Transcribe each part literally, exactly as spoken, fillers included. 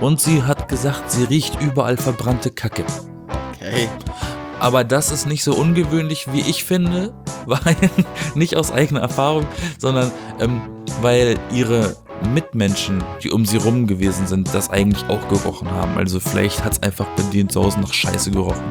und sie hat gesagt, sie riecht überall verbrannte Kacke. Okay. Aber das ist nicht so ungewöhnlich, wie ich finde, weil nicht aus eigener Erfahrung, sondern ähm, weil ihre Mitmenschen, die um sie rum gewesen sind, das eigentlich auch gerochen haben. Also vielleicht hat es einfach bei denen zu Hause nach Scheiße gerochen.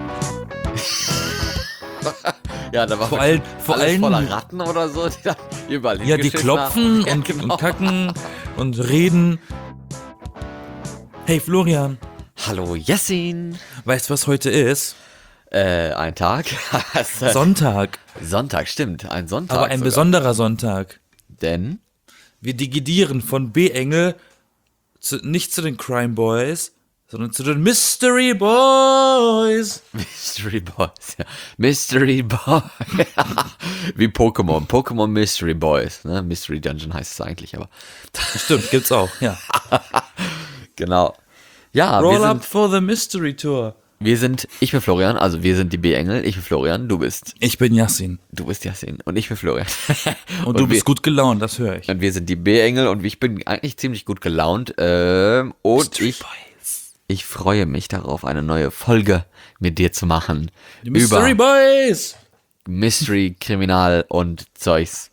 Ja, da war vor allem, vor alles allem voller Ratten oder so, die da überall ja, die hingeschissen klopfen haben. Ja, und, genau. und kacken und reden. Hey Florian, Hallo Jessin. weißt du, was heute ist? Äh, ein Tag. Sonntag, Sonntag, stimmt. Ein Sonntag aber ein sogar. besonderer Sonntag. Denn? Wir digidieren von B-Engel zu, nicht zu den Crime Boys, sondern zu den Mystery Boys. Mystery Boys, ja. Mystery Boy. Wie Pokémon. Pokémon Mystery Boys. Ne? Mystery Dungeon heißt es eigentlich, aber. Stimmt, gibt's auch, ja. Genau. Ja, Roll wir up sind, for the Mystery Tour. wir sind, ich bin Florian, also wir sind die B-Engel, ich bin Florian, du bist, Ich bin Yassin. du bist Yassin und ich bin Florian. Und, du wir, bist gut gelaunt, das höre ich. Und wir sind die B-Engel und ich bin eigentlich ziemlich gut gelaunt. Ähm, und Mystery ich, Boys. ich freue mich darauf, eine neue Folge mit dir zu machen. Die Mystery über Boys. Mystery, Kriminal und Zeugs.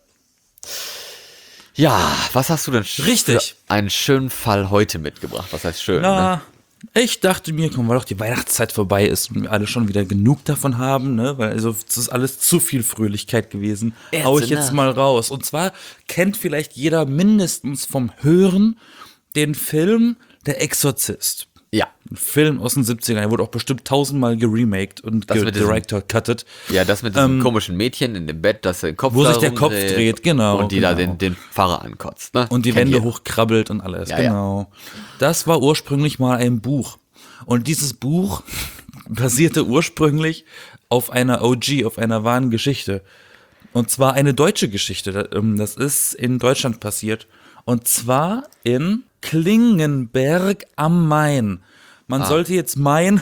Ja, was hast du denn sch- Richtig. für einen schönen Fall heute mitgebracht? Was heißt schön? Ne? Na, ich dachte mir, komm, weil doch die Weihnachtszeit vorbei ist und wir alle schon wieder genug davon haben, ne? Weil also es ist alles zu viel Fröhlichkeit gewesen. Hau ich jetzt mal raus. Und zwar kennt vielleicht jeder mindestens vom Hören den Film Der Exorzist. Ja, Ein Film aus den siebzigern, der wurde auch bestimmt tausendmal geremaked und Das mit diesem- director-cutted. ja, das mit diesem komischen Mädchen in dem Bett, das den Kopf Ähm, Wo da sich der Kopf rumdreht dreht, genau, Und die da genau. den, den Pfarrer ankotzt. Ne? Und die Kennt Wände jeder. hochkrabbelt und alles, Ja, ja. genau. Das war ursprünglich mal ein Buch. Und dieses Buch basierte ursprünglich auf einer O G, auf einer wahren Geschichte. Und zwar eine deutsche Geschichte. Da- ähm, Das ist in Deutschland passiert. Und zwar in Klingenberg am Main. Man sollte jetzt meinen,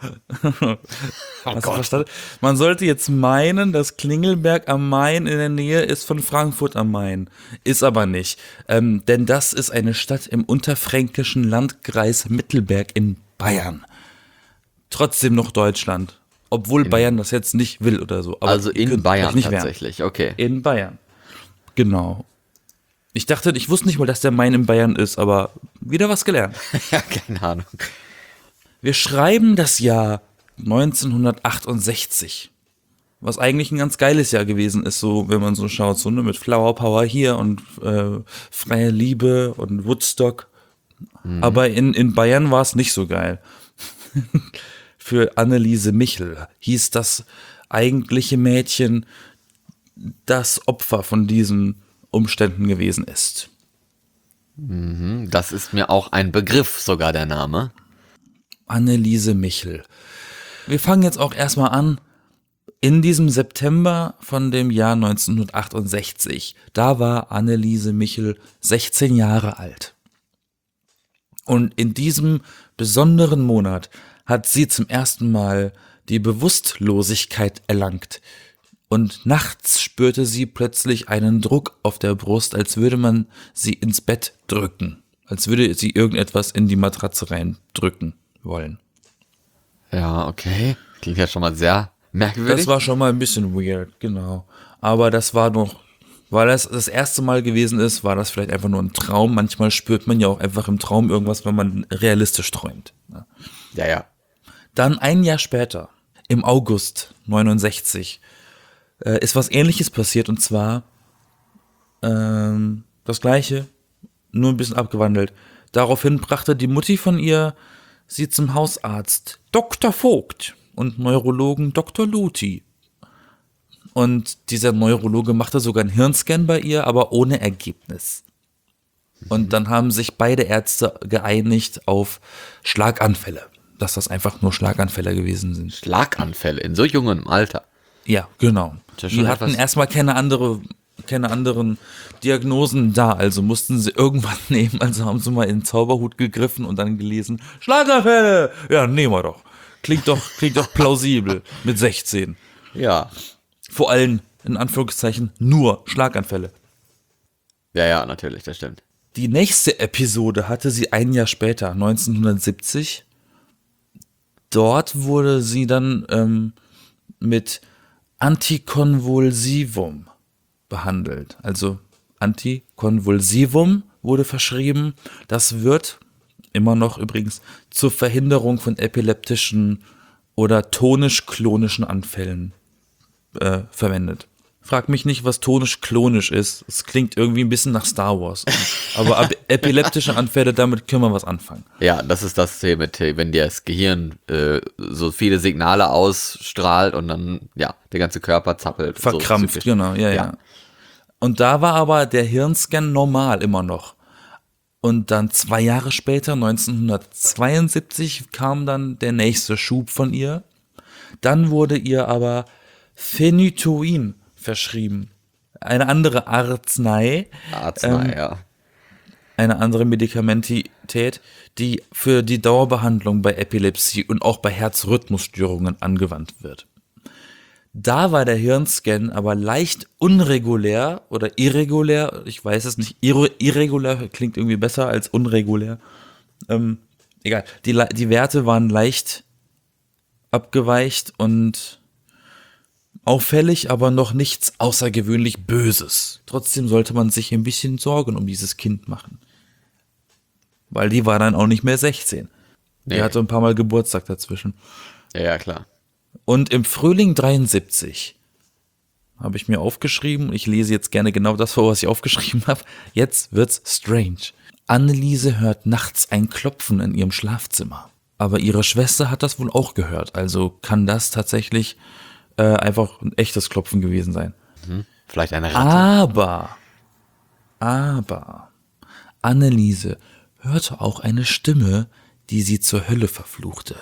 Hast du verstanden? Man sollte jetzt meinen, dass Klingelberg am Main in der Nähe ist von Frankfurt am Main. Ist aber nicht. Ähm, denn das ist eine Stadt im unterfränkischen Landkreis Mittelberg in Bayern. Trotzdem noch Deutschland. Obwohl Bayern das jetzt nicht will oder so. Aber Also in könnt Bayern euch nicht wehren. tatsächlich, okay. In Bayern. Genau. Ich dachte, ich wusste nicht mal, dass der Main in Bayern ist, aber wieder was gelernt. Ja, keine Ahnung. Wir schreiben das Jahr neunzehnhundertachtundsechzig, was eigentlich ein ganz geiles Jahr gewesen ist, so wenn man so schaut, so ne, mit Flower Power hier und äh, freie Liebe und Woodstock. Aber in, in Bayern war es nicht so geil. Für Anneliese Michel hieß das eigentliche Mädchen, das Opfer von diesen Umständen gewesen ist. Das ist mir auch ein Begriff, sogar der Name. Anneliese Michel. Wir fangen jetzt auch erstmal an. In diesem September von dem Jahr neunzehnhundertachtundsechzig, da war Anneliese Michel sechzehn Jahre alt. Und in diesem besonderen Monat hat sie zum ersten Mal die Bewusstlosigkeit erlangt. Und nachts spürte sie plötzlich einen Druck auf der Brust, als würde man sie ins Bett drücken. Als würde sie irgendetwas in die Matratze reindrücken wollen. Ja, okay. Klingt ja schon mal sehr merkwürdig. Das war schon mal ein bisschen weird, genau. Aber das war noch, weil das das erste Mal gewesen ist, war das vielleicht einfach nur ein Traum. Manchmal spürt man ja auch einfach im Traum irgendwas, wenn man realistisch träumt. ja, ja. Dann ein Jahr später, im August neunundsechzig, äh, ist was Ähnliches passiert, und zwar ähm, das Gleiche, nur ein bisschen abgewandelt. Daraufhin brachte die Mutti von ihr sie zum Hausarzt Doktor Vogt und Neurologen Doktor Luthi. Und dieser Neurologe machte sogar einen Hirnscan bei ihr, aber ohne Ergebnis. Und dann haben sich beide Ärzte geeinigt auf Schlaganfälle, dass das einfach nur Schlaganfälle gewesen sind. Schlaganfälle in so jungem Alter. Ja, genau. ja schon Die hatten etwas- erstmal keine andere, keine anderen Diagnosen da, also mussten sie irgendwann nehmen, also haben sie mal in den Zauberhut gegriffen und dann gelesen, Schlaganfälle! Ja, nehmen wir doch. Klingt doch, klingt doch plausibel mit sechzehn. Ja. Vor allem, in Anführungszeichen, nur Schlaganfälle. Ja, ja, natürlich, das stimmt. Die nächste Episode hatte sie ein Jahr später, neunzehnhundertsiebzig. Dort wurde sie dann ähm, mit Antikonvulsivum behandelt. Also Antikonvulsivum wurde verschrieben. Das wird immer noch übrigens zur Verhinderung von epileptischen oder tonisch-klonischen Anfällen äh, verwendet. Frag mich nicht, was tonisch-klonisch ist. Es klingt irgendwie ein bisschen nach Star Wars. Aber ab- epileptische Anfälle, damit können wir was anfangen. Ja, das ist das hier mit, wenn dir das Gehirn äh, so viele Signale ausstrahlt und dann, ja, der ganze Körper zappelt. Verkrampft, so genau, ja, ja, Ja. Und da war aber der Hirnscan normal immer noch. Und dann zwei Jahre später, neunzehnhundertzweiundsiebzig, kam dann der nächste Schub von ihr. Dann wurde ihr aber Phenytoin verschrieben. Eine andere Arznei, Arznei, Ähm, ja. eine andere Medikamentität, die für die Dauerbehandlung bei Epilepsie und auch bei Herzrhythmusstörungen angewandt wird. Da war der Hirnscan aber leicht unregulär oder irregulär, ich weiß es nicht, irre, irregulär klingt irgendwie besser als unregulär. Ähm, egal, die, Le- die Werte waren leicht abgeweicht und auffällig, aber noch nichts außergewöhnlich Böses. Trotzdem sollte man sich ein bisschen Sorgen um dieses Kind machen. Weil die war dann auch nicht mehr sechzehn. Die Nee. hatte ein paar Mal Geburtstag dazwischen. Ja, ja, klar. Und im Frühling dreiundsiebzig habe ich mir aufgeschrieben, ich lese jetzt gerne genau das vor, was ich aufgeschrieben habe. Jetzt wird's strange. Anneliese hört nachts ein Klopfen in ihrem Schlafzimmer. Aber ihre Schwester hat das wohl auch gehört. Also kann das tatsächlich äh, einfach ein echtes Klopfen gewesen sein. Vielleicht eine Ratte. Aber, aber, Anneliese hörte auch eine Stimme, die sie zur Hölle verfluchte.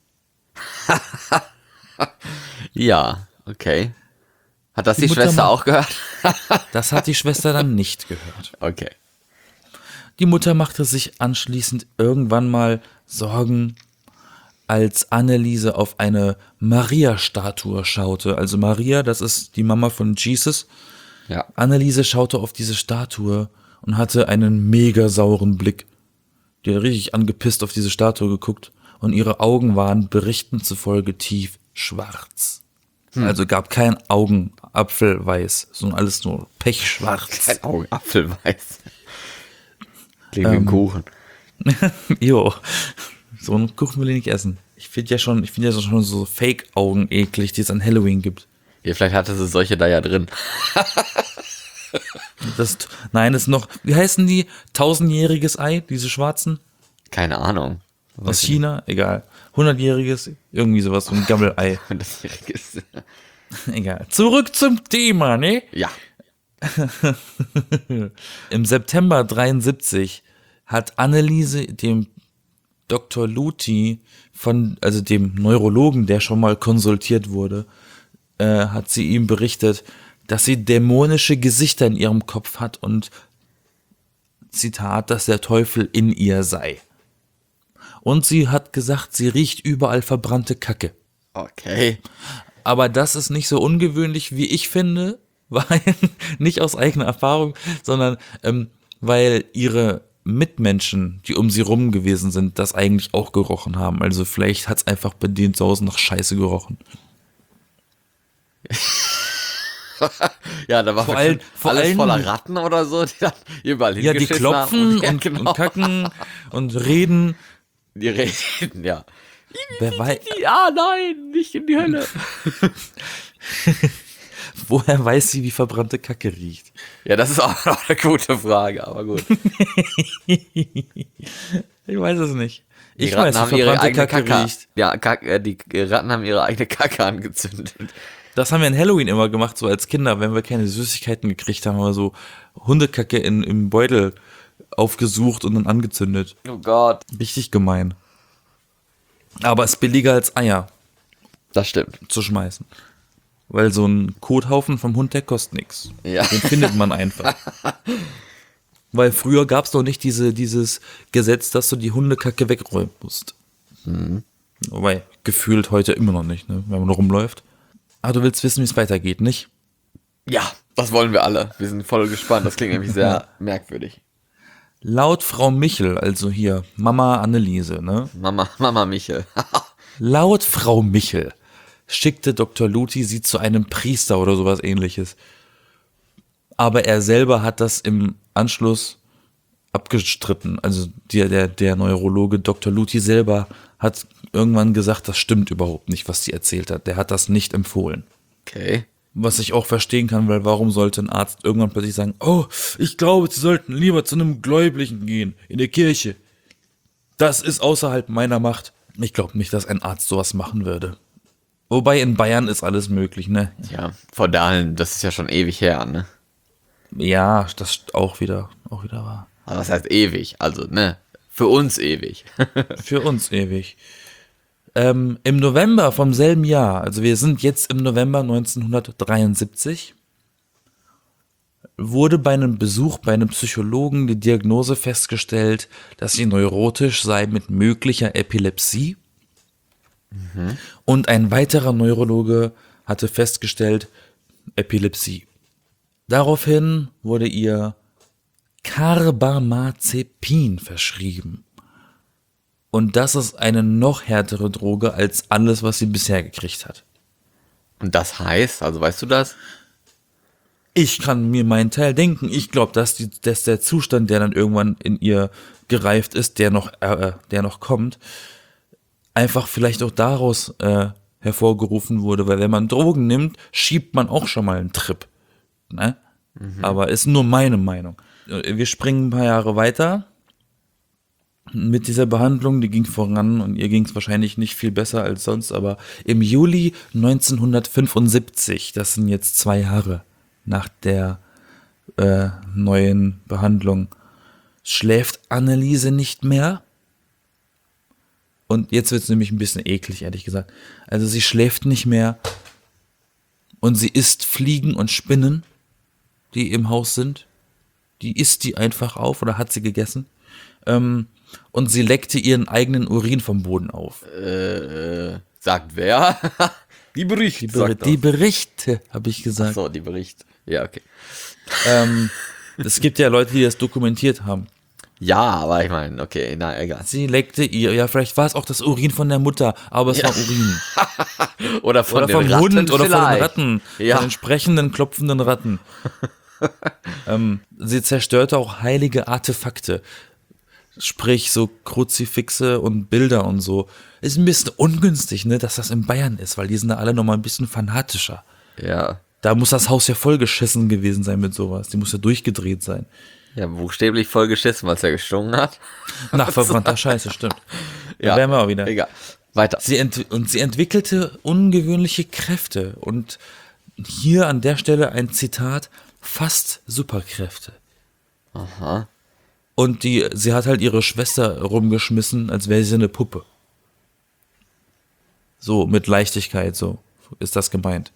Ja, okay. Hat das Die die, Mutter Schwester macht- auch gehört? Das hat die Schwester dann nicht gehört. Okay. Die Mutter machte sich anschließend irgendwann mal Sorgen, als Anneliese auf eine Maria-Statue schaute. Also Maria, das ist die Mama von Jesus. Ja. Anneliese schaute auf diese Statue und hatte einen mega sauren Blick. Die hat richtig angepisst auf diese Statue geguckt und ihre Augen waren Berichten zufolge tief schwarz. Also gab kein Augenapfelweiß, sondern alles nur pechschwarz. Kein Augenapfelweiß. Klingt wie ein Kuchen. Jo, so einen Kuchen will ich nicht essen. Ich finde ja schon, ich finde ja schon so Fake-Augen eklig, die es an Halloween gibt. Ja, vielleicht hatte sie solche da ja drin. Das, nein, das ist noch, wie heißen die? Tausendjähriges Ei, diese schwarzen? Keine Ahnung. Aus China? Egal. Hundertjähriges, irgendwie sowas, so ein Gammelei. Wenn das hier ist. Egal. Zurück zum Thema, ne? Ja. Im September dreiundsiebzig hat Anneliese dem Doktor Luthi von, also dem Neurologen, der schon mal konsultiert wurde, äh, hat sie ihm berichtet, dass sie dämonische Gesichter in ihrem Kopf hat und Zitat, dass der Teufel in ihr sei. Und sie hat gesagt, sie riecht überall verbrannte Kacke. Okay. Aber das ist nicht so ungewöhnlich, wie ich finde, weil nicht aus eigener Erfahrung, sondern ähm, weil ihre Mitmenschen, die um sie rum gewesen sind, das eigentlich auch gerochen haben. Also vielleicht hat es einfach bei denen zu Hause nach Scheiße gerochen. Ja, da war Vor bestimmt allem- vor alles allem- voller Ratten oder so, die dann überall Ja, die hingeschissen haben. klopfen ja, und, genau. und kacken und reden. Die reden, ja. Wer weiß, Ja, nein, nicht in die Hölle. woher weiß sie, wie verbrannte Kacke riecht? Ja, das ist auch noch eine gute Frage, aber gut. Ich weiß es nicht. Die Ich Ratten weiß, haben wie ihre verbrannte eigene Kacke Kacke. riecht. Ja, Kack, äh, die Ratten haben ihre eigene Kacke angezündet. Das haben wir in Halloween immer gemacht, so als Kinder, wenn wir keine Süßigkeiten gekriegt haben, haben wir so Hundekacke in, im Beutel aufgesucht und dann angezündet. Oh Gott. Richtig gemein. Aber es ist billiger als Eier Das stimmt. zu schmeißen. Weil so ein Kothaufen vom Hund, der kostet nichts. Ja. Den findet man einfach. Weil früher gab es doch nicht diese, dieses Gesetz, dass du die Hundekacke wegräumen musst. Mhm. Wobei, gefühlt heute immer noch nicht, ne? Wenn man rumläuft. Aber du willst wissen, wie es weitergeht, nicht? Ja, das wollen wir alle. Wir sind voll gespannt. Das klingt nämlich sehr merkwürdig. Laut Frau Michel, also hier Mama Anneliese, ne? Mama, Mama Michel. Laut Frau Michel schickte Doktor Luthi sie zu einem Priester oder sowas ähnliches. Aber er selber hat das im Anschluss abgestritten. Also der, der, der Neurologe Doktor Luthi selber hat irgendwann gesagt, das stimmt überhaupt nicht, was sie erzählt hat. Der hat das nicht empfohlen. Okay. Was ich auch verstehen kann, weil warum sollte ein Arzt irgendwann plötzlich sagen, oh, ich glaube, Sie sollten lieber zu einem Gläubigen gehen, in der Kirche. Das ist außerhalb meiner Macht. Ich glaube nicht, dass ein Arzt sowas machen würde. Wobei in Bayern ist alles möglich, ne? Ja, von daher, das ist ja schon ewig her, ne? Ja, das ist auch wieder, auch wieder wahr. Aber was heißt ewig? Also, ne? Für uns ewig. Für uns ewig. Ähm, im November vom selben Jahr, also wir sind jetzt im November neunzehnhundertdreiundsiebzig, wurde bei einem Besuch bei einem Psychologen die Diagnose festgestellt, dass sie neurotisch sei mit möglicher Epilepsie. Mhm. Und ein weiterer Neurologe hatte festgestellt, Epilepsie. Daraufhin wurde ihr Carbamazepin verschrieben. Und das ist eine noch härtere Droge als alles, was sie bisher gekriegt hat. Und das heißt, also weißt du das? Ich kann mir meinen Teil denken. Ich glaube, dass, die, dass der Zustand, der dann irgendwann in ihr gereift ist, der noch, äh, der noch kommt, einfach vielleicht auch daraus äh, hervorgerufen wurde. Weil wenn man Drogen nimmt, schiebt man auch schon mal einen Trip. Ne? Mhm. Aber ist nur meine Meinung. Wir springen ein paar Jahre weiter. Mit dieser Behandlung, die ging voran und ihr ging es wahrscheinlich nicht viel besser als sonst, aber im Juli neunzehnhundertfünfundsiebzig, das sind jetzt zwei Jahre nach der äh, neuen Behandlung, schläft Anneliese nicht mehr. Und jetzt wird es nämlich ein bisschen eklig, ehrlich gesagt. Also sie schläft nicht mehr und sie isst Fliegen und Spinnen, die im Haus sind. Die isst die einfach auf oder hat sie gegessen. Ähm, Und sie leckte ihren eigenen Urin vom Boden auf. Äh, sagt wer? Die Berichte. Die, Ber- die Berichte, habe ich gesagt. Ach so, die Berichte. Ja, okay. Ähm, es gibt ja Leute, die das dokumentiert haben. Ja, aber ich meine, okay, na, egal. Sie leckte ihr, ja, vielleicht war es auch das Urin von der Mutter, aber es Ja. war Urin. Oder von Oder den vom Ratten Hund oder von den vielleicht. Ratten. Ja. Von den sprechenden, klopfenden Ratten. ähm, sie zerstörte auch heilige Artefakte. Sprich, so Kruzifixe und Bilder und so. Ist ein bisschen ungünstig, ne, dass das in Bayern ist, weil die sind da alle nochmal ein bisschen fanatischer. Ja. Da muss das Haus ja vollgeschissen gewesen sein mit sowas. Die muss ja durchgedreht sein. Ja, buchstäblich voll geschissen, weil es ja gestunken hat. Nach verbrannter Scheiße, stimmt. Ja, Da wären wir auch wieder. Egal. Weiter. Sie ent- und sie entwickelte ungewöhnliche Kräfte. Und hier an der Stelle ein Zitat, fast Superkräfte. Aha. Und die, sie hat halt ihre Schwester rumgeschmissen, als wäre sie eine Puppe. So, mit Leichtigkeit, so ist das gemeint.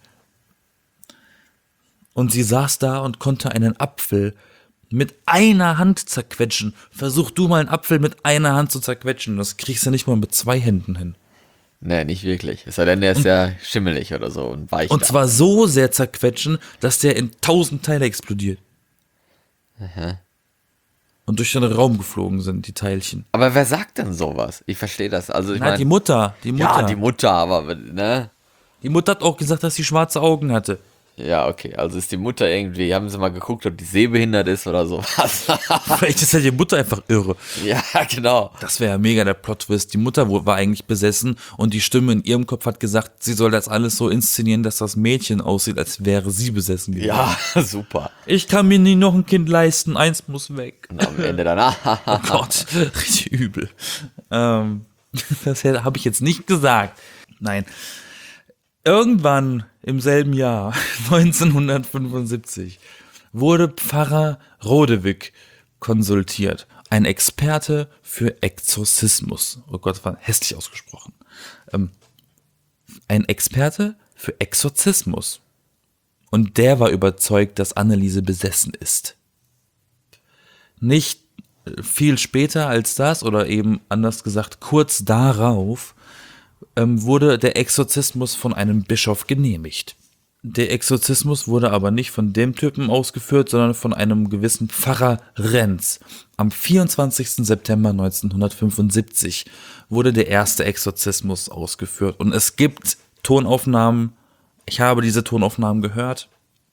Und sie saß da und konnte einen Apfel mit einer Hand zerquetschen. Versuch du mal einen Apfel mit einer Hand zu zerquetschen. Das kriegst du nicht mal mit zwei Händen hin. Nee, nicht wirklich. Es sei denn, der ist ja schimmelig oder so und weich. Und da. zwar so sehr zerquetschen, dass der in tausend Teile explodiert. Aha. Und durch den Raum geflogen sind, die Teilchen. Aber wer sagt denn sowas? Ich verstehe das. Also ich Na, meine, die Mutter, die Mutter. ja, die Mutter, aber ne? Die Mutter hat auch gesagt, dass sie schwarze Augen hatte. Ja, okay. Also ist die Mutter irgendwie, haben sie mal geguckt, ob die sehbehindert ist oder sowas. Vielleicht ist ja die Mutter einfach irre. Ja, genau. Das wäre ja mega der Plot-Twist. Die Mutter wo- war eigentlich besessen und die Stimme in ihrem Kopf hat gesagt, sie soll das alles so inszenieren, dass das Mädchen aussieht, als wäre sie besessen gewesen. Ja, super. Ich kann mir nie noch ein Kind leisten, eins muss weg. Und am Ende danach. Oh Gott, richtig übel. Ähm, das habe ich jetzt nicht gesagt. Nein. Irgendwann im selben Jahr, neunzehnhundertfünfundsiebzig, wurde Pfarrer Rodewig konsultiert. Ein Experte für Exorzismus. Oh Gott, das war hässlich ausgesprochen. Ähm, ein Experte für Exorzismus. Und der war überzeugt, dass Anneliese besessen ist. Nicht viel später als das, oder eben anders gesagt, kurz darauf, ähm, wurde der Exorzismus von einem Bischof genehmigt. Der Exorzismus wurde aber nicht von dem Typen ausgeführt, sondern von einem gewissen Pfarrer Renz. Am vierundzwanzigsten September neunzehnhundertfünfundsiebzig wurde der erste Exorzismus ausgeführt. Und es gibt Tonaufnahmen, ich habe diese Tonaufnahmen gehört.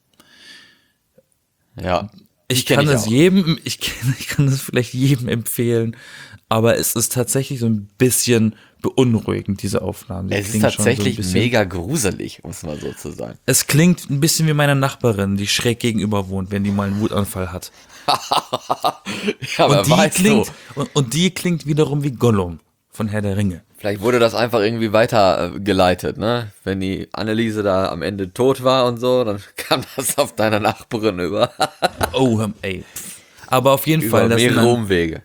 Ja. Ich kenn kann ich es auch. jedem, ich kann, ich kann es vielleicht jedem empfehlen, aber es ist tatsächlich so ein bisschen beunruhigend, diese Aufnahmen. Die Es ist klingen schon so ein tatsächlich bisschen- mega gruselig, muss man so zu sagen. Es klingt ein bisschen wie meine Nachbarin, die schräg gegenüber wohnt, wenn die mal einen Wutanfall hat. Ja, aber Und die weißt klingt, du, und, und die klingt wiederum wie Gollum von Herr der Ringe. vielleicht wurde das einfach irgendwie weitergeleitet, ne? Wenn die Anneliese da am Ende tot war und so, dann kam das auf deine Nachbarin über. Oh, ähm, ey. Aber auf jeden Über Fall, das sind mehrere dann, Umwege.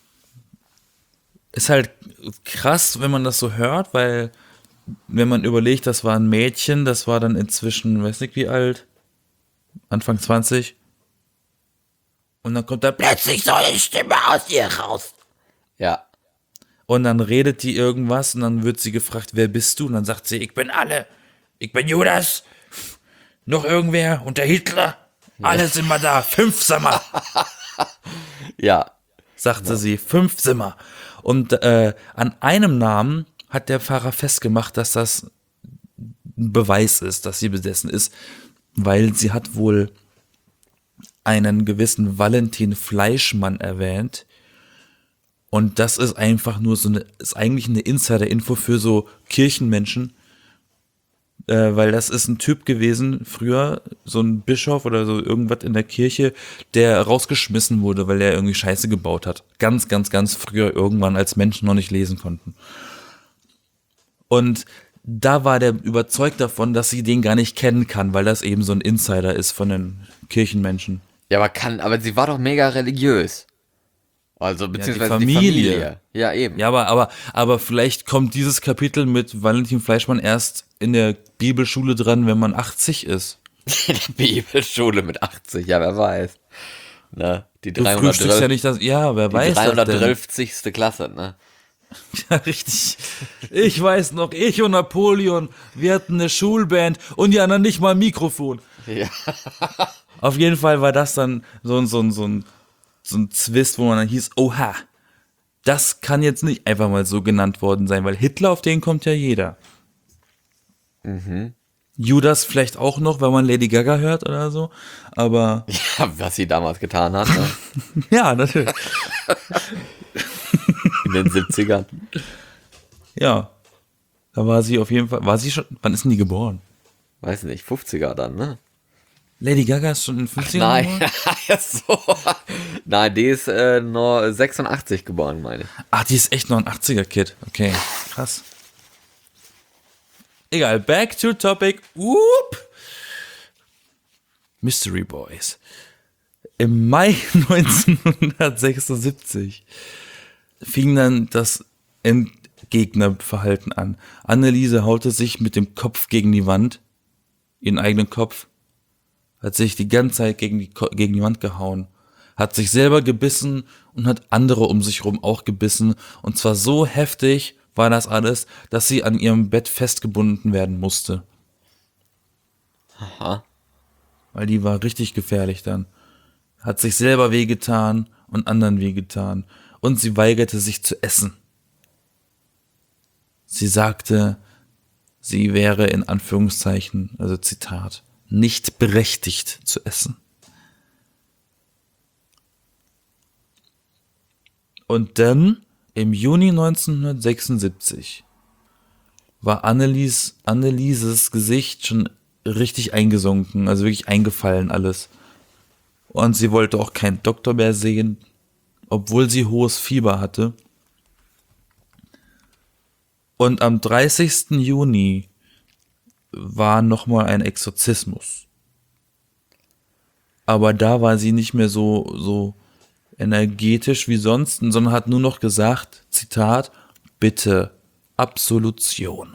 ist halt krass, wenn man das so hört, weil wenn man überlegt, das war ein Mädchen, das war dann inzwischen, weiß nicht wie alt, Anfang zwanzig. Und dann kommt da plötzlich so eine Stimme aus ihr raus. Ja. Und dann redet die irgendwas und dann wird sie gefragt, wer bist du? Und dann sagt sie, ich bin alle. Ich bin Judas. Noch irgendwer? Und der Hitler? Alle sind wir da. Fünf sind wir, Ja. sagte sie. Fünf sind wir. Und äh, an einem Namen hat der Pfarrer festgemacht, dass das ein Beweis ist, dass sie besessen ist, weil sie hat wohl einen gewissen Valentin Fleischmann erwähnt. Und das ist einfach nur so eine, ist eigentlich eine Insider-Info für so Kirchenmenschen, äh, weil das ist ein Typ gewesen, früher, so ein Bischof oder so irgendwas in der Kirche, der rausgeschmissen wurde, weil er irgendwie Scheiße gebaut hat. Ganz, ganz, ganz früher irgendwann, als Menschen noch nicht lesen konnten. Und da war der überzeugt davon, dass sie den gar nicht kennen kann, weil das eben so ein Insider ist von den Kirchenmenschen. Ja, aber kann, aber sie war doch mega religiös. Also, beziehungsweise die Familie. Familie. Ja, eben. Ja, aber, aber, aber vielleicht kommt dieses Kapitel mit Valentin Fleischmann erst in der Bibelschule dran, wenn man achtzig ist. In der Bibelschule mit achtzig, ja, wer weiß. Ne? Die Du frühstückst ja nicht das, ja, wer die weiß das denn? dreihundertdreißigste Klasse, ne? Ja, richtig. Ich weiß noch, ich und Napoleon, wir hatten eine Schulband und die anderen nicht mal ein Mikrofon. Ja. Auf jeden Fall war das dann so ein, so ein, so ein, so ein Zwist, wo man dann hieß, oha, das kann jetzt nicht einfach mal so genannt worden sein, weil Hitler, auf den kommt ja jeder. Mhm. Judas vielleicht auch noch, wenn man Lady Gaga hört oder so, aber Ja, was sie damals getan hat, ne? ja, natürlich. In den siebzigern. Ja, da war sie auf jeden Fall, war sie schon, wann ist denn die geboren? Weiß nicht, fünfziger dann, ne? Lady Gaga ist schon in den fünfzigern Nein, geboren? ja, so. Nein, die ist äh, nur sechsundachtzig geboren, meine ich. Ach, die ist echt noch ein achtziger-Kid. Okay, krass. Egal, back to topic. Whoop. Mystery Boys. Im Mai neunzehnhundertsechsundsiebzig fing dann das Endgegnerverhalten an. Anneliese haute sich mit dem Kopf gegen die Wand, ihren eigenen Kopf, hat sich die ganze Zeit gegen die, Ko- gegen die Wand gehauen, hat sich selber gebissen und hat andere um sich rum auch gebissen. Und zwar so heftig war das alles, dass sie an ihrem Bett festgebunden werden musste. Aha. Weil die war richtig gefährlich dann. Hat sich selber wehgetan und anderen wehgetan. Und sie weigerte sich zu essen. Sie sagte, sie wäre in Anführungszeichen, also Zitat, nicht berechtigt zu essen. Und dann, im Juni neunzehnhundertsechsundsiebzig, war Annelies, Annelieses Gesicht schon richtig eingesunken, also wirklich eingefallen alles. Und sie wollte auch keinen Doktor mehr sehen, obwohl sie hohes Fieber hatte. Und am dreißigsten Juni war nochmal ein Exorzismus. Aber da war sie nicht mehr so, so energetisch wie sonst, sondern hat nur noch gesagt, Zitat, bitte, Absolution.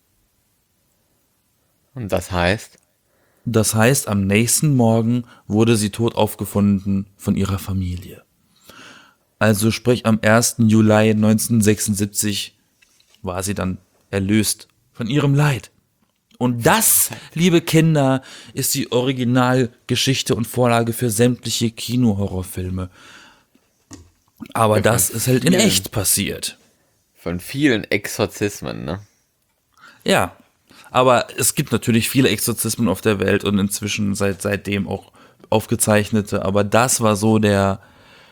Und das heißt? Das heißt, am nächsten Morgen wurde sie tot aufgefunden von ihrer Familie. Also sprich, am ersten Juli neunzehnhundertsechsundsiebzig war sie dann erlöst von ihrem Leid. Und das, liebe Kinder, ist die Originalgeschichte und Vorlage für sämtliche Kino-Horrorfilme. Aber Ja, das von ist halt in vielen. echt passiert. Von vielen Exorzismen, ne? Ja, aber es gibt natürlich viele Exorzismen auf der Welt und inzwischen seit seitdem auch aufgezeichnete. Aber das war so der,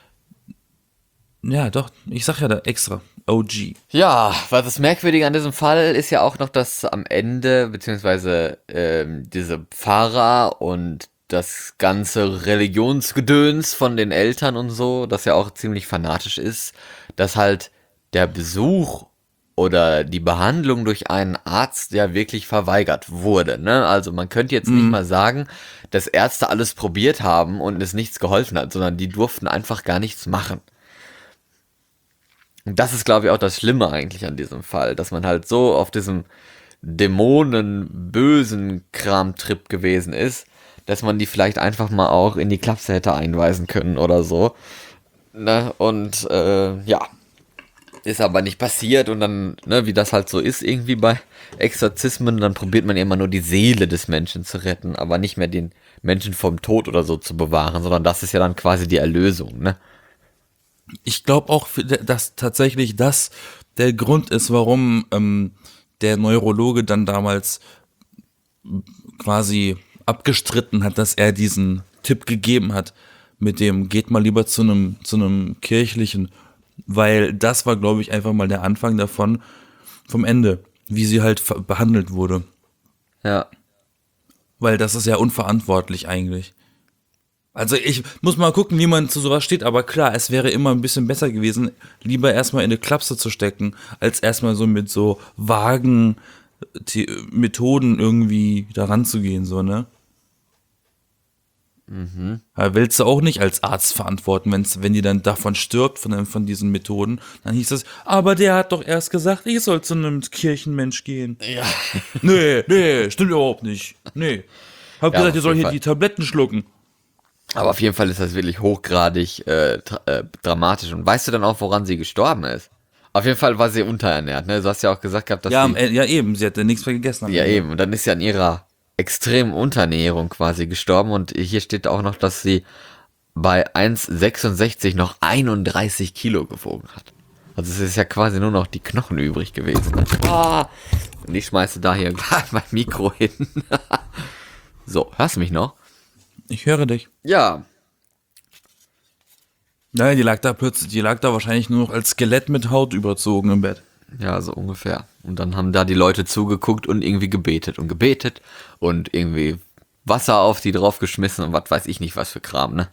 ja doch, ich sag ja da extra, O G. Ja, was das Merkwürdige an diesem Fall ist ja auch noch, dass am Ende, beziehungsweise ähm, diese Pfarrer und das ganze Religionsgedöns von den Eltern und so, das ja auch ziemlich fanatisch ist, dass halt der Besuch oder die Behandlung durch einen Arzt ja wirklich verweigert wurde, ne? Also man könnte jetzt nicht mal sagen, dass Ärzte alles probiert haben und es nichts geholfen hat, sondern die durften einfach gar nichts machen. Und das ist, glaube ich, auch das Schlimme eigentlich an diesem Fall, dass man halt so auf diesem dämonen-bösen Kram-Trip gewesen ist, dass man die vielleicht einfach mal auch in die Klapse hätte einweisen können oder so. Ne? Und äh, ja, ist aber nicht passiert und dann, ne, wie das halt so ist irgendwie bei Exorzismen, dann probiert man immer nur die Seele des Menschen zu retten, aber nicht mehr den Menschen vom Tod oder so zu bewahren, sondern das ist ja dann quasi die Erlösung, ne? Ich glaube auch, dass tatsächlich das der Grund ist, warum ähm, der Neurologe dann damals quasi abgestritten hat, dass er diesen Tipp gegeben hat, mit dem geht mal lieber zu einem zu einem kirchlichen, weil das war, glaube ich, einfach mal der Anfang davon, vom Ende, wie sie halt ver- behandelt wurde. Ja. Weil das ist ja unverantwortlich eigentlich. Also ich muss mal gucken, wie man zu sowas steht, aber klar, es wäre immer ein bisschen besser gewesen, lieber erstmal in eine Klapse zu stecken, als erstmal so mit so vagen The- Methoden irgendwie da ranzugehen, so, ne? Mhm. Ja, willst du auch nicht als Arzt verantworten, wenn's, wenn die dann davon stirbt, von, von diesen Methoden, dann hieß es, aber der hat doch erst gesagt, ich soll zu einem Kirchenmensch gehen. Ja. Nee, nee, stimmt überhaupt nicht. Nee. Hab Ja, gesagt, auf ihr soll jeden hier Fall. die Tabletten schlucken. Aber auf jeden Fall ist das wirklich hochgradig äh, tra- äh, dramatisch. Und weißt du dann auch, woran sie gestorben ist? Auf jeden Fall war sie unterernährt, ne? Du hast ja auch gesagt gehabt, dass Ja, sie... am Ende- ja, eben, sie hat ja nichts mehr gegessen. am Ja, Ende. eben. Und dann ist sie an ihrer extremen Unterernährung quasi gestorben. Und hier steht auch noch, dass sie bei eins Komma sechsundsechzig noch einunddreißig Kilo gewogen hat. Also es ist ja quasi nur noch die Knochen übrig gewesen. Ne? Ah, und ich schmeiße da hier gleich mein Mikro hin. So, hörst du mich noch? Ich höre dich. Ja. Nein, die lag da plötzlich, die lag da wahrscheinlich nur noch als Skelett mit Haut überzogen im Bett. Ja, so ungefähr. Und dann haben da die Leute zugeguckt und irgendwie gebetet und gebetet und irgendwie Wasser auf die draufgeschmissen und was weiß ich nicht, was für Kram, ne?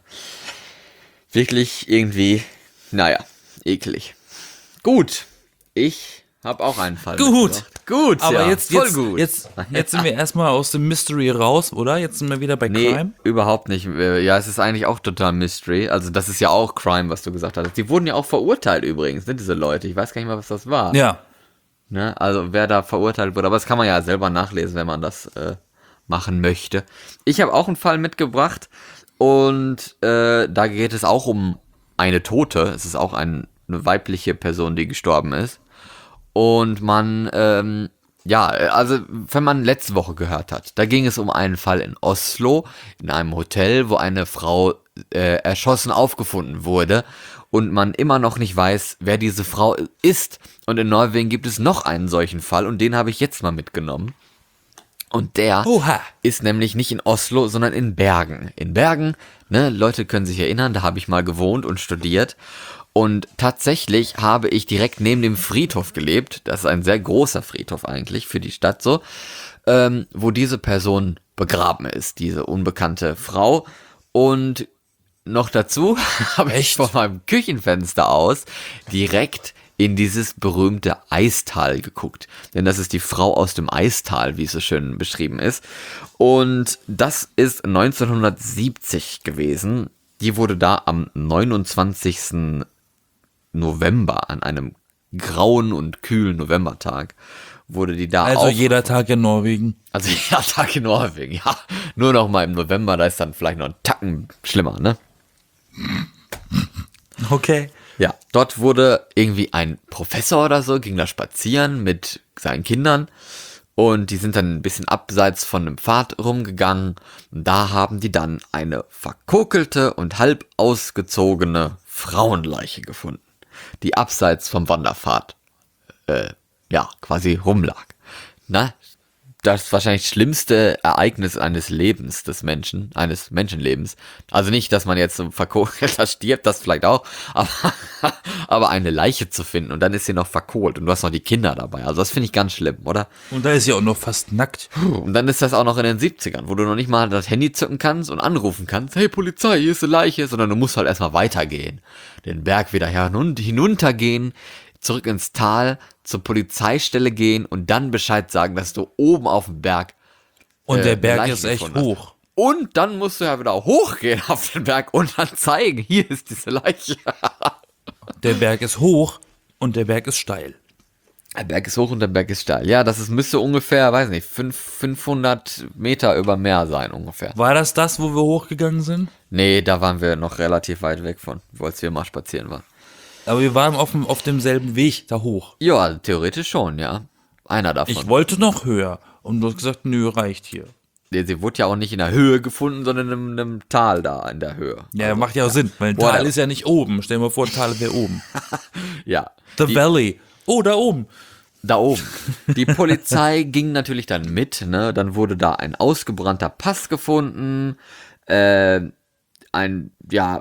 Wirklich irgendwie, naja, eklig. Gut, ich habe auch einen Fall. Gut. mitgebracht. Gut, Aber ja, jetzt, voll jetzt, gut. jetzt, jetzt sind wir erstmal aus dem Mystery raus, oder? Jetzt sind wir wieder bei Nee, Crime. überhaupt nicht. Äh, Ja, es ist eigentlich auch total Mystery. Also das ist ja auch Crime, was du gesagt hast. Die wurden ja auch verurteilt übrigens, ne, diese Leute. Ich weiß gar nicht mal, was das war. Ja. Ne? Also wer da verurteilt wurde, aber das kann man ja selber nachlesen, wenn man das äh, machen möchte. Ich habe auch einen Fall mitgebracht und äh, da geht es auch um eine Tote. Es ist auch ein, eine weibliche Person, die gestorben ist. Und man, ähm, ja, also wenn man letzte Woche gehört hat, da ging es um einen Fall in Oslo, in einem Hotel, wo eine Frau äh, erschossen aufgefunden wurde und man immer noch nicht weiß, wer diese Frau ist. Und in Norwegen gibt es noch einen solchen Fall und den habe ich jetzt mal mitgenommen. Und der Oha. ist nämlich nicht in Oslo, sondern in Bergen. In Bergen, ne, Leute können sich erinnern, da habe ich mal gewohnt und studiert. Und tatsächlich habe ich direkt neben dem Friedhof gelebt. Das ist ein sehr großer Friedhof eigentlich für die Stadt so, ähm, wo diese Person begraben ist, diese unbekannte Frau. Und noch dazu habe ich von meinem Küchenfenster aus direkt in dieses berühmte Eistal geguckt. Denn das ist die Frau aus dem Eistal, wie es so schön beschrieben ist. Und das ist neunzehnhundertsiebzig gewesen. Die wurde da am neunundzwanzigsten November, an einem grauen und kühlen Novembertag, wurde die da Also auf- jeder Tag in Norwegen. Also jeder Tag in Norwegen, ja. Nur noch mal im November, da ist dann vielleicht noch ein Tacken schlimmer, ne? Okay. Ja, dort wurde irgendwie ein Professor oder so, ging da spazieren mit seinen Kindern Und die sind dann ein bisschen abseits von einem Pfad rumgegangen. Und da haben die dann eine verkokelte und halb ausgezogene Frauenleiche gefunden, die abseits vom Wanderpfad, äh, ja, quasi rumlag. Na, das wahrscheinlich schlimmste Ereignis eines Lebens des Menschen, eines Menschenlebens. Also nicht, dass man jetzt so verkokelter stirbt, das vielleicht auch, aber, aber eine Leiche zu finden und dann ist sie noch verkohlt und du hast noch die Kinder dabei. Also das finde ich ganz schlimm, oder? Und da ist sie auch noch fast nackt. Und dann ist das auch noch in den siebzigern, wo du noch nicht mal das Handy zücken kannst und anrufen kannst, hey Polizei, hier ist eine Leiche, sondern du musst halt erstmal weitergehen, den Berg wieder hinun- hinuntergehen, zurück ins Tal, zur Polizeistelle gehen und dann Bescheid sagen, dass du oben auf dem Berg Und äh, der eine Berg Leiche ist echt gefunden hast. hoch. Und dann musst du ja wieder hochgehen auf den Berg und dann zeigen, hier ist diese Leiche. Der Berg ist hoch und der Berg ist steil. Der Berg ist hoch und der Berg ist steil. Ja, das ist, müsste ungefähr, weiß nicht, fünf, fünfhundert Meter über Meer sein ungefähr. War das das, wo wir hochgegangen sind? Nee, da waren wir noch relativ weit weg von, als wir mal spazieren waren. Aber wir waren auf, dem, auf demselben Weg da hoch. Ja, theoretisch schon, ja. Einer davon. Ich wollte noch höher. Und du hast gesagt, nö, reicht hier. Nee, sie wurde ja auch nicht in der Höhe gefunden, sondern in einem, einem Tal da in der Höhe. Ja, macht ja auch Sinn, weil ein Boah, Tal da- ist ja nicht oben. Stell dir mal vor, ein Tal wäre oben. Ja. The Die- Valley. Oh, da oben. Da oben. Die Polizei ging natürlich dann mit, ne? Dann wurde da ein ausgebrannter Pass gefunden. Äh, ein, ja,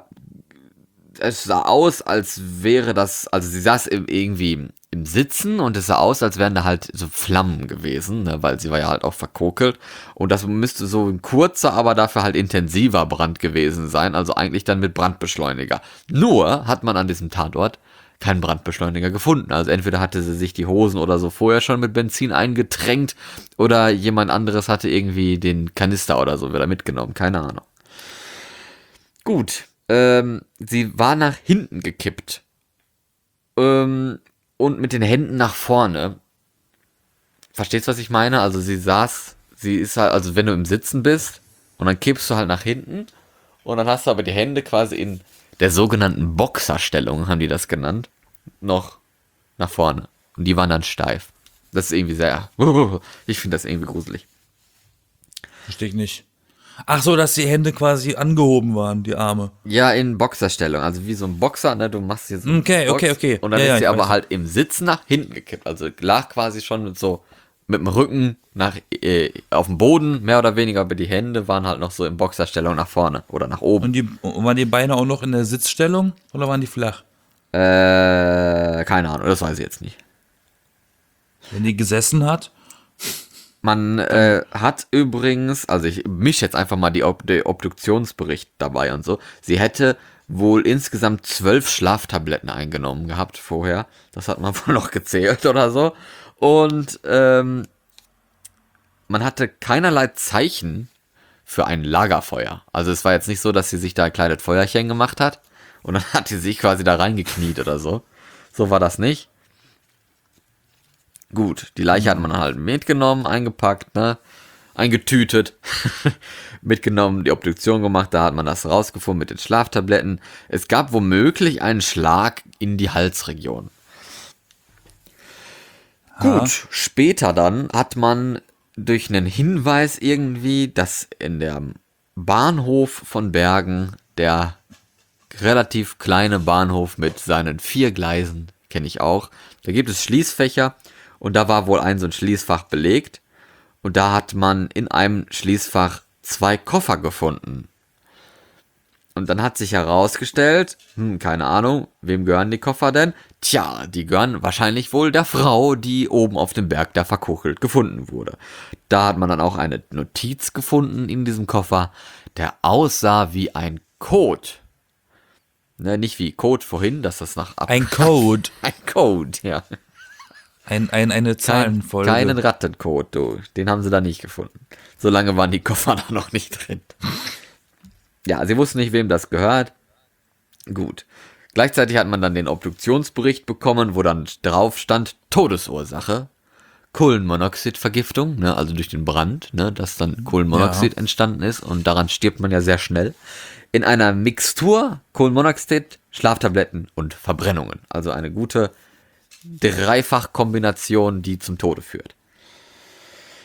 es sah aus, als wäre das, also sie saß im, irgendwie im Sitzen und es sah aus, als wären da halt so Flammen gewesen, ne? Weil sie war ja halt auch verkokelt. Und das müsste so ein kurzer, aber dafür halt intensiver Brand gewesen sein, also eigentlich dann mit Brandbeschleuniger. Nur hat man an diesem Tatort keinen Brandbeschleuniger gefunden. Also entweder hatte sie sich die Hosen oder so vorher schon mit Benzin eingetränkt oder jemand anderes hatte irgendwie den Kanister oder so wieder mitgenommen. Keine Ahnung. Gut. Ähm, sie war nach hinten gekippt. Ähm, und mit den Händen nach vorne. Verstehst du, was ich meine? Also sie saß, sie ist halt, also wenn du im Sitzen bist und dann kippst du halt nach hinten und dann hast du aber die Hände quasi in der sogenannten Boxerstellung, haben die das genannt, noch nach vorne. Und die waren dann steif. Das ist irgendwie sehr, ich finde das irgendwie gruselig. Verstehe ich nicht. Ach so, dass die Hände quasi angehoben waren, die Arme. Ja, in Boxerstellung, also wie so ein Boxer, ne, du machst hier so einen Okay, Box okay, okay. und dann Ja, ist ja, sie ich aber weiß. halt im Sitzen nach hinten gekippt, also lag quasi schon mit so, mit dem Rücken nach, äh, auf dem Boden, mehr oder weniger, aber die Hände waren halt noch so in Boxerstellung nach vorne oder nach oben. Und, die, und waren die Beine auch noch in der Sitzstellung oder waren die flach? Äh, keine Ahnung, das weiß ich jetzt nicht. Wenn die gesessen hat? Man äh, hat übrigens, also ich mische jetzt einfach mal die Ob den Obduktionsbericht dabei und so, sie hätte wohl insgesamt zwölf Schlaftabletten eingenommen gehabt vorher. Das hat man wohl noch gezählt oder so. Und ähm, man hatte keinerlei Zeichen für ein Lagerfeuer. Also es war jetzt nicht so, dass sie sich da ein kleines Feuerchen gemacht hat und dann hat sie sich quasi da reingekniet oder so. So war das nicht. Gut, die Leiche hat man halt mitgenommen, eingepackt, ne, eingetütet, mitgenommen, die Obduktion gemacht, da hat man das rausgefunden mit den Schlaftabletten. Es gab womöglich einen Schlag in die Halsregion. Ha. Gut, später dann hat man durch einen Hinweis irgendwie, dass in der Bahnhof von Bergen, der relativ kleine Bahnhof mit seinen vier Gleisen, kenne ich auch, da gibt es Schließfächer. Und da war wohl ein so ein Schließfach belegt. Und da hat man in einem Schließfach zwei Koffer gefunden. Und dann hat sich herausgestellt, hm, keine Ahnung, wem gehören die Koffer denn? Tja, die gehören wahrscheinlich wohl der Frau, die oben auf dem Berg da verkuchelt gefunden wurde. Da hat man dann auch eine Notiz gefunden in diesem Koffer, der aussah wie ein Code. Ne, nicht wie Code vorhin, dass das nach Ab Ein Code. ein Code, ja. Ein, ein, eine Zahlenfolge. Keinen Rattencode, du. Den haben sie da nicht gefunden. So lange waren die Koffer da noch nicht drin. Ja, sie wussten nicht, wem das gehört. Gut. Gleichzeitig hat man dann den Obduktionsbericht bekommen, wo dann drauf stand, Todesursache, Kohlenmonoxidvergiftung, ne, also durch den Brand, ne, dass dann Kohlenmonoxid Ja. entstanden ist und daran stirbt man ja sehr schnell. In einer Mixtur, Kohlenmonoxid, Schlaftabletten und Verbrennungen. Also eine gute Dreifachkombination, die zum Tode führt.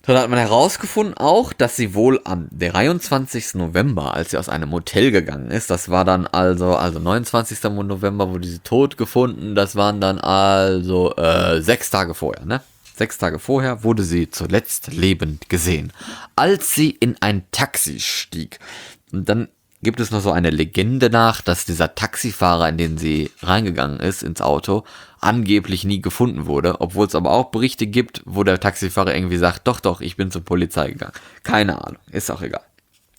Dann hat man herausgefunden auch, dass sie wohl am dreiundzwanzigsten November, als sie aus einem Hotel gegangen ist, das war dann also, also neunundzwanzigsten November wurde sie tot gefunden, das waren dann also äh, sechs Tage vorher, ne? Sechs Tage vorher wurde sie zuletzt lebend gesehen, als sie in ein Taxi stieg. Und dann gibt es noch so eine Legende nach, dass dieser Taxifahrer, in den sie reingegangen ist, ins Auto, angeblich nie gefunden wurde, obwohl es aber auch Berichte gibt, wo der Taxifahrer irgendwie sagt, doch, doch, ich bin zur Polizei gegangen. Keine Ahnung, ist auch egal.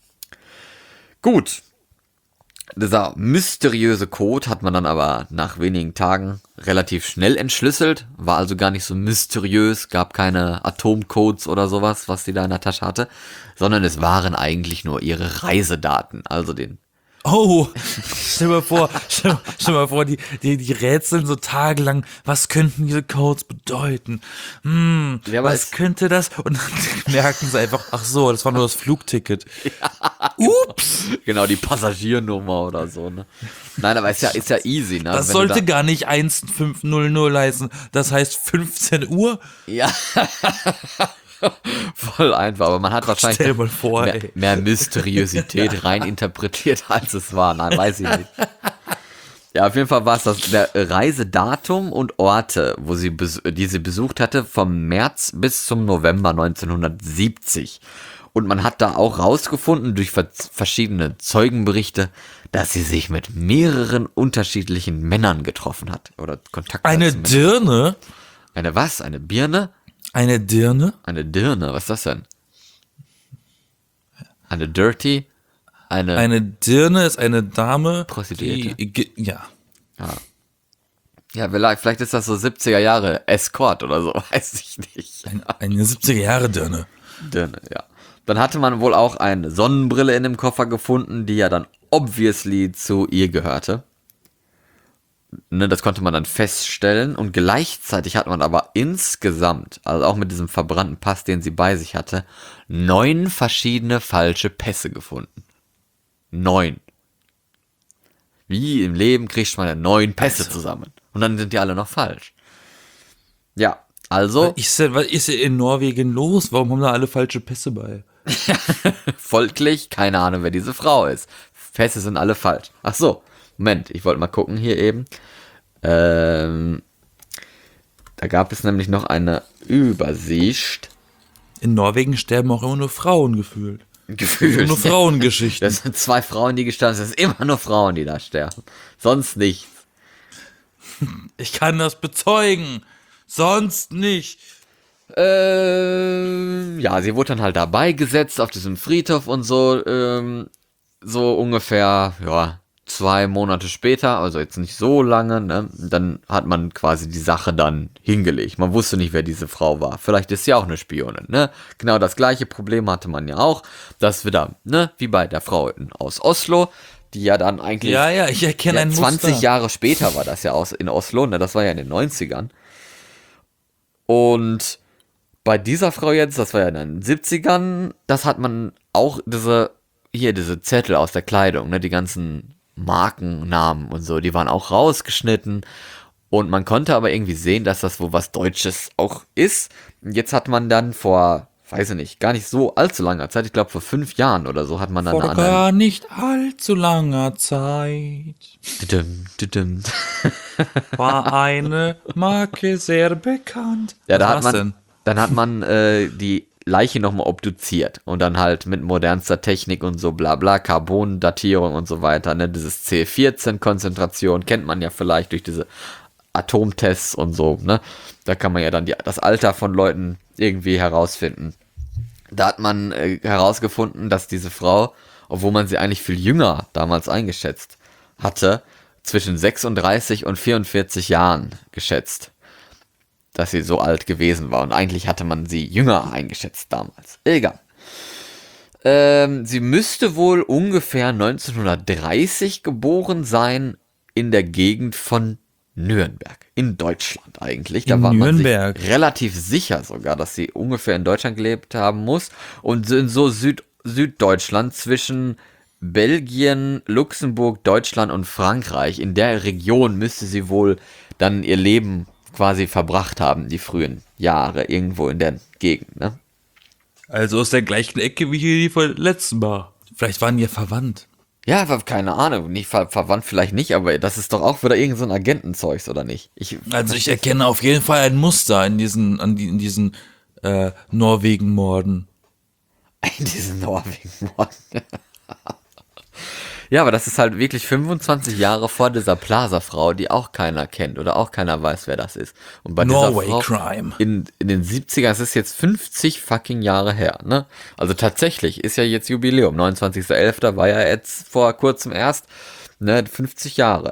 Gut. Dieser mysteriöse Code hat man dann aber nach wenigen Tagen relativ schnell entschlüsselt, war also gar nicht so mysteriös, gab keine Atomcodes oder sowas, was sie da in der Tasche hatte, sondern es waren eigentlich nur ihre Reisedaten, also den... Oh, stell mal vor, stell, stell mal vor, die, die, die rätseln so tagelang, was könnten diese Codes bedeuten? Hm, Ja, aber was es- könnte das? Und dann merken sie einfach, ach so, das war nur das Flugticket. Ups, Genau, die Passagiernummer oder so, ne? Nein, aber ist ja, ist ja easy, ne? das Wenn sollte du da, gar nicht eins fünf null null heißen, das heißt fünfzehn Uhr. ja, voll einfach, aber man hat wahrscheinlich stell mal vor, mehr, ey. mehr Mysteriosität rein interpretiert, als es war. Nein, weiß ich nicht. Ja, auf jeden Fall war es das der Reisedatum und Orte, wo sie bes- die sie besucht hatte, vom März bis zum November neunzehnhundertsiebzig. Und man hat da auch rausgefunden, durch ver- verschiedene Zeugenberichte, dass sie sich mit mehreren unterschiedlichen Männern getroffen hat. Oder Kontakt Eine hatte zu Männern. Dirne? Eine was? Eine Birne? Eine Dirne? Eine Dirne? Was ist das denn? Eine Dirty? Eine... Eine Dirne ist eine Dame, Prostituierte. die, ge- ja. Ja, vielleicht, vielleicht ist das so siebziger Jahre Escort oder so, weiß ich nicht. Ein, eine siebziger Jahre Dirne. Dirne, ja. Dann hatte man wohl auch eine Sonnenbrille in dem Koffer gefunden, die ja dann obviously zu ihr gehörte. Ne, das konnte man dann feststellen und gleichzeitig hat man aber insgesamt, also auch mit diesem verbrannten Pass, den sie bei sich hatte, neun verschiedene falsche Pässe gefunden. Neun. Wie im Leben kriegt man ja neun Pässe zusammen. Und dann sind die alle noch falsch. Ja, also Ich sag, was ist hier in Norwegen los? Warum haben da alle falsche Pässe bei? folglich, keine Ahnung, wer diese Frau ist. Pässe sind alle falsch. Ach so, Moment, ich wollte mal gucken hier eben. Ähm, da gab es nämlich noch eine Übersicht. In Norwegen sterben auch immer nur Frauen gefühlt. Gefühlt. Nur Frauengeschichten. Das sind zwei Frauen, die gestorben sind. Das sind immer nur Frauen, die da sterben. Sonst nichts. Ich kann das bezeugen. Sonst nicht. Ähm, ja, sie wurde dann halt dabei gesetzt auf diesem Friedhof und so, ähm, so ungefähr, ja, zwei Monate später, also jetzt nicht so lange, ne, dann hat man quasi die Sache dann hingelegt. Man wusste nicht, wer diese Frau war. Vielleicht ist sie auch eine Spionin, ne? Genau das gleiche Problem hatte man ja auch, dass wir da, ne, wie bei der Frau in, aus Oslo, die ja dann eigentlich... Ja, ja, ich erkenne Ja, ein zwanzig Muster. Jahre später war das ja aus, in Oslo, ne? Das war ja in den neunzigern. Und bei dieser Frau jetzt, das war ja in den siebzigern, das hat man auch diese, hier diese Zettel aus der Kleidung, ne? Die ganzen Markennamen und so, die waren auch rausgeschnitten. Und man konnte aber irgendwie sehen, dass das wohl was Deutsches auch ist. Und jetzt hat man dann vor, weiß ich nicht, gar nicht so allzu langer Zeit, ich glaube vor fünf Jahren oder so, hat man dann Vor eine andere... gar nicht allzu langer Zeit Düdüm, düdüm. war eine Marke sehr bekannt. Ja, da Was hat war's man, dann hat man äh, die Leiche nochmal obduziert und dann halt mit modernster Technik und so bla bla, Carbondatierung und so weiter, ne, dieses C vierzehn Konzentration kennt man ja vielleicht durch diese Atomtests und so, ne, da kann man ja dann die, das Alter von Leuten irgendwie herausfinden. Da hat man äh, herausgefunden, dass diese Frau, obwohl man sie eigentlich viel jünger damals eingeschätzt hatte, zwischen sechsunddreißig und vierundvierzig Jahren geschätzt, dass sie so alt gewesen war. Und eigentlich hatte man sie jünger eingeschätzt damals. Egal. Ähm, sie müsste wohl ungefähr neunzehnhundertdreißig geboren sein in der Gegend von Nürnberg. In Deutschland eigentlich. Da In war man sich Nürnberg. relativ sicher sogar, dass sie ungefähr in Deutschland gelebt haben muss. Und in so Süd Süddeutschland zwischen Belgien, Luxemburg, Deutschland und Frankreich. In der Region müsste sie wohl dann ihr Leben quasi verbracht haben, die frühen Jahre, irgendwo in der Gegend, ne? Also aus der gleichen Ecke wie hier die von letzten Mal. Vielleicht waren die ja verwandt. Ja, aber keine Ahnung, nicht ver verwandt vielleicht nicht, aber das ist doch auch wieder irgend so ein Agentenzeugs, oder nicht? Ich, Also ich erkenne auf jeden Fall ein Muster in diesen, an die, in diesen äh, Norwegen-Morden. In diesen Norwegen-Morden. Ja, aber das ist halt wirklich fünfundzwanzig Jahre vor dieser Plaza-Frau, die auch keiner kennt oder auch keiner weiß, wer das ist. Und bei Norway dieser Frau Crime. In, in den siebzigern, es ist jetzt fünfzig fucking Jahre her, ne? Also tatsächlich ist ja jetzt Jubiläum. neunundzwanzigster elfter war ja jetzt vor kurzem erst, ne? fünfzig Jahre.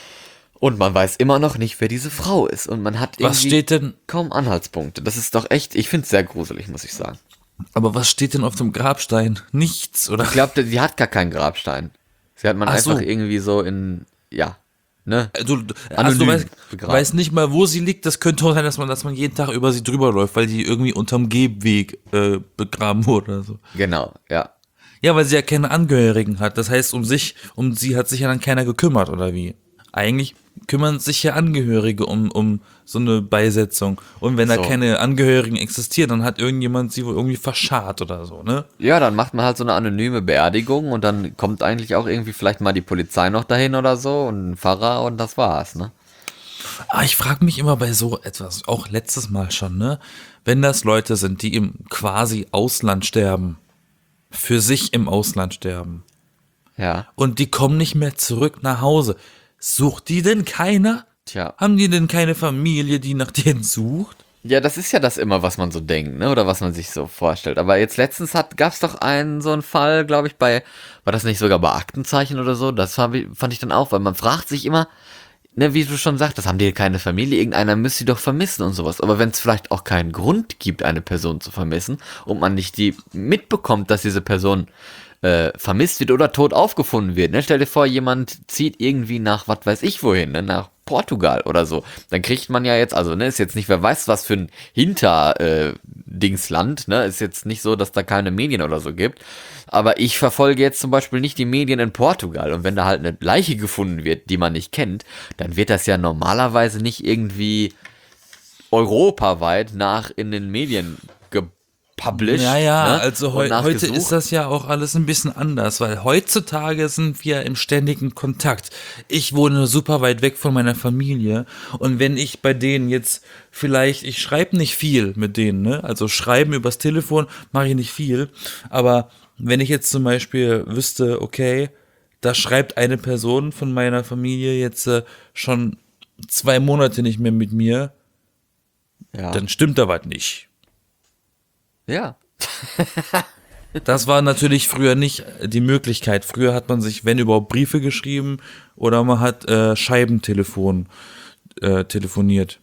Und man weiß immer noch nicht, wer diese Frau ist. Und man hat irgendwie Was steht denn, kaum Anhaltspunkte. Das ist doch echt, ich finde es sehr gruselig, muss ich sagen. aber was steht denn auf dem Grabstein? Nichts, oder? Ich glaube, die hat gar keinen Grabstein. Sie hat man Ach einfach so. irgendwie so in, ja, ne? Du, also Anonym du weißt, begraben. weißt nicht mal, wo sie liegt. Das könnte auch sein, dass man, dass man jeden Tag über sie drüber läuft, weil die irgendwie unterm Gehweg äh, begraben wurde oder so. Genau, ja. Ja, weil sie ja keine Angehörigen hat. Das heißt, um sich, um sie hat sich ja dann keiner gekümmert, oder wie? Eigentlich kümmern sich ja Angehörige um, um so eine Beisetzung. Und wenn da So. keine Angehörigen existieren, dann hat irgendjemand sie wohl irgendwie verscharrt oder so, ne? Ja, dann macht man halt so eine anonyme Beerdigung und dann kommt eigentlich auch irgendwie vielleicht mal die Polizei noch dahin oder so und ein Pfarrer und das war's, ne? Aber ich frage mich immer bei so etwas, auch letztes Mal schon, ne? Wenn das Leute sind, die im quasi Ausland sterben, für sich im Ausland sterben, Ja, und die kommen nicht mehr zurück nach Hause, sucht die denn keiner? tja. Haben die denn keine Familie, die nach denen sucht? Ja, das ist ja das immer, was man so denkt, ne? Oder was man sich so vorstellt. Aber jetzt letztens hat, gab's doch einen so einen Fall, glaube ich, bei, war das nicht sogar bei Aktenzeichen oder so? Das fand ich, fand ich dann auch, weil man fragt sich immer, ne, wie du schon sagtest, haben die keine Familie? Irgendeiner müsste sie doch vermissen und sowas. Aber wenn es vielleicht auch keinen Grund gibt, eine Person zu vermissen und man nicht die mitbekommt, dass diese Person äh, vermisst wird oder tot aufgefunden wird, ne? Stell dir vor, jemand zieht irgendwie nach, was weiß ich wohin, ne? Nach Portugal oder so. Dann kriegt man ja jetzt, also, ne, ist jetzt nicht, wer weiß, was für ein Hinter-Dingsland, ne? Ist jetzt nicht so, dass da keine Medien oder so gibt. Aber ich verfolge jetzt zum Beispiel nicht die Medien in Portugal. Und wenn da halt eine Leiche gefunden wird, die man nicht kennt, dann wird das ja normalerweise nicht irgendwie europaweit nach in den Medien gepublished. Ja, ja, ne? also Und heu heute nachgesucht. ist das ja auch alles ein bisschen anders, weil heutzutage sind wir im ständigen Kontakt. Ich wohne super weit weg von meiner Familie und wenn ich bei denen jetzt vielleicht, ich schreibe nicht viel mit denen, ne? Also schreiben übers Telefon mache ich nicht viel, aber wenn ich jetzt zum Beispiel wüsste, okay, da schreibt eine Person von meiner Familie jetzt äh, schon zwei Monate nicht mehr mit mir, Ja. dann stimmt da was nicht. ja. Das war natürlich früher nicht die Möglichkeit. Früher hat man sich, wenn überhaupt, Briefe geschrieben oder man hat äh, Scheibentelefon äh, telefoniert.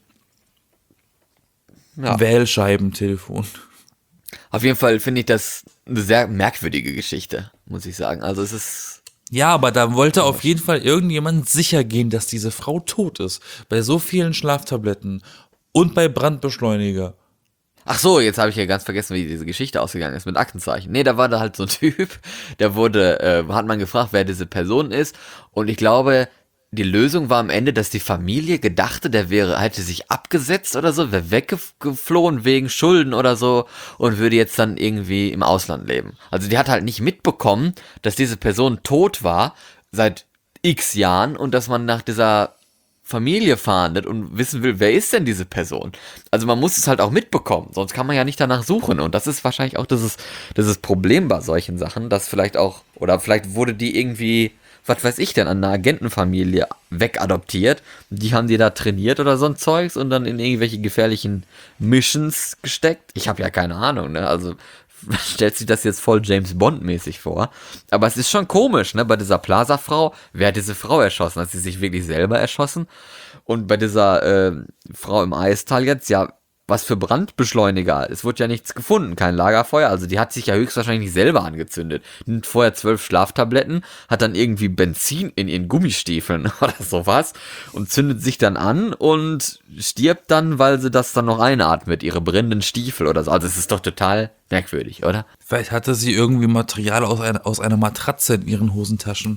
Ja. Wählscheibentelefon. Auf jeden Fall finde ich das eine sehr merkwürdige Geschichte, muss ich sagen. Also es ist, Ja, aber da wollte auf jeden Fall irgendjemand sicher gehen, dass diese Frau tot ist. Bei so vielen Schlaftabletten und bei Brandbeschleuniger. ach so, jetzt habe ich ja ganz vergessen, wie diese Geschichte ausgegangen ist mit Aktenzeichen. Nee, da war da halt so ein Typ, der wurde, äh, hat man gefragt, wer diese Person ist. Und ich glaube, die Lösung war am Ende, dass die Familie gedachte, der wäre, hätte sich abgesetzt oder so, wäre weggeflohen wegen Schulden oder so und würde jetzt dann irgendwie im Ausland leben. Also die hat halt nicht mitbekommen, dass diese Person tot war seit x Jahren und dass man nach dieser Familie fahndet und wissen will, wer ist denn diese Person? Also man muss es halt auch mitbekommen, sonst kann man ja nicht danach suchen. Und das ist wahrscheinlich auch dieses, dieses Problem bei solchen Sachen, dass vielleicht auch, oder vielleicht wurde die irgendwie, was weiß ich denn, an eine Agentenfamilie wegadoptiert. Die haben die da trainiert oder so ein Zeugs und dann in irgendwelche gefährlichen Missions gesteckt. Ich habe ja keine Ahnung, ne? Also stellt sich das jetzt voll James Bond-mäßig vor. Aber es ist schon komisch, ne? Bei dieser Plaza-Frau, wer hat diese Frau erschossen? Hat sie sich wirklich selber erschossen? Und bei dieser äh, Frau im Eistal jetzt, ja, was für Brandbeschleuniger? Es wurde ja nichts gefunden, kein Lagerfeuer. Also die hat sich ja höchstwahrscheinlich selber angezündet. Nimmt vorher zwölf Schlaftabletten, hat dann irgendwie Benzin in ihren Gummistiefeln oder sowas und zündet sich dann an und stirbt dann, weil sie das dann noch einatmet, ihre brennenden Stiefel oder so. Also es ist doch total merkwürdig, oder? Vielleicht hatte sie irgendwie Material aus einer, aus einer Matratze in ihren Hosentaschen.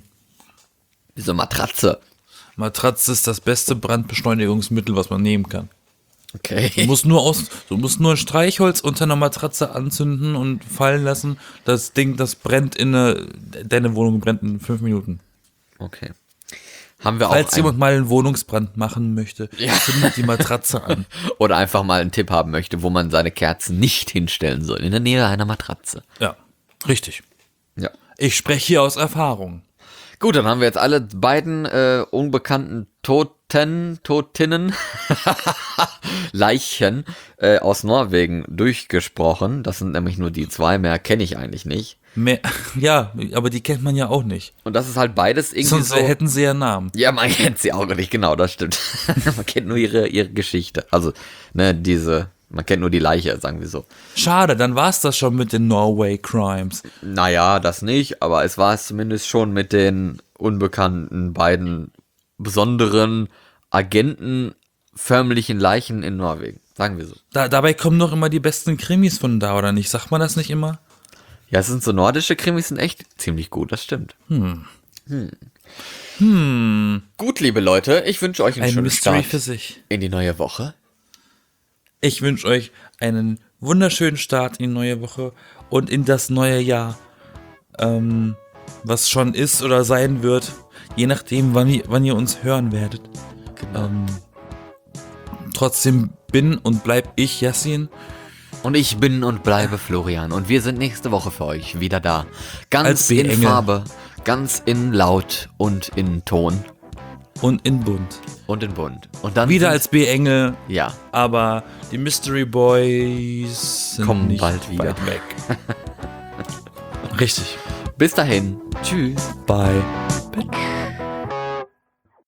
Diese Matratze. Matratze ist das beste Brandbeschleunigungsmittel, was man nehmen kann. Okay. Du musst nur aus, du musst nur ein Streichholz unter einer Matratze anzünden und fallen lassen. Das Ding, das brennt in eine, deine Wohnung brennt in fünf Minuten. Okay. Haben wir Falls auch jemand mal einen Wohnungsbrand machen möchte, Ja. zündet die Matratze an. oder einfach mal einen Tipp haben möchte, wo man seine Kerzen nicht hinstellen soll, in der Nähe einer Matratze. Ja, richtig. Ja. Ich spreche hier aus Erfahrung. Gut, dann haben wir jetzt alle beiden äh, unbekannten Toten, Totinnen, Leichen äh, aus Norwegen durchgesprochen. Das sind nämlich nur die zwei, mehr kenne ich eigentlich nicht. Mehr, ja, aber die kennt man ja auch nicht. Und das ist halt beides irgendwie Sonst so... hätten sie ja Namen. Ja, man kennt sie auch nicht, genau, das stimmt. Man kennt nur ihre, ihre Geschichte. Also, ne, diese, man kennt nur die Leiche, sagen wir so. Schade, dann war's das schon mit den Norway Crimes. Naja, das nicht, aber es war es zumindest schon mit den unbekannten beiden besonderen agentenförmlichen Leichen in Norwegen, sagen wir so. Da, dabei kommen doch immer die besten Krimis von da, oder nicht? Sagt man das nicht immer? Ja, es sind so nordische Krimis, sind echt ziemlich gut, das stimmt. Hm. Hm. Hm. Gut, liebe Leute, ich wünsche euch einen Ein schönen Mystery Start für sich. in die neue Woche. Ich wünsche euch einen wunderschönen Start in die neue Woche und in das neue Jahr. Ähm, was schon ist oder sein wird, je nachdem, wann ihr, wann ihr uns hören werdet. Genau. Ähm, trotzdem bin und bleib ich Yassin. Und ich bin und bleibe Florian und wir sind nächste Woche für euch wieder da. Ganz Als in B-Engel. Farbe, ganz in Laut und in Ton Und in Bunt. und in Bunt. Und dann Wieder sind- als B-Engel, Ja, aber die Mystery Boys sind Kommen nicht bald wieder. weit weg. Richtig. bis dahin. Tschüss. Bye. Bitch.